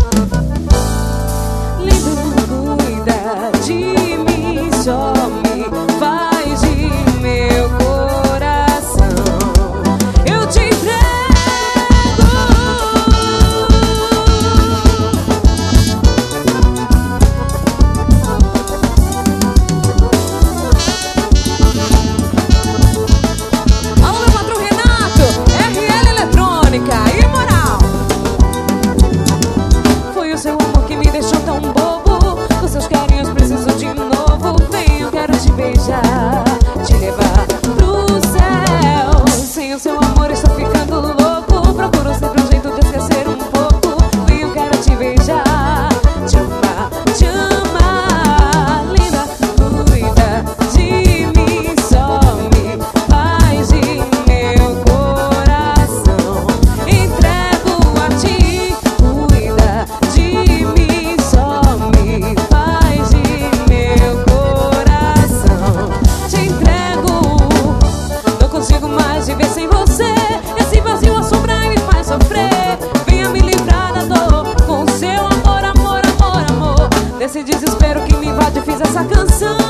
Lindo, cuida de mim, só me faz de meu coração. Eu te entrego. Alô, meu patrão Renato, RL Eletrônica e moral. Foi o seu amor que me deixou tão bobo. Dos seus carinhos preciso de novo. Vem, eu quero te beijar, te levar pro céu. Sem o seu amor estou ficando louco. Procuro sempre um jeito de esquecer um pouco. Vem, eu quero te beijar, te amar, te amar. Linda, cuida de mim, só me faz de meu coração. Entrego a ti, cuida de mim, só me faz de meu coração. Te entrego, não consigo mais viver sem você. Esse vazio assombra e me faz sofrer. Venha me livrar da dor com seu amor, amor, amor, amor. Desse desespero que me invade, fiz essa canção.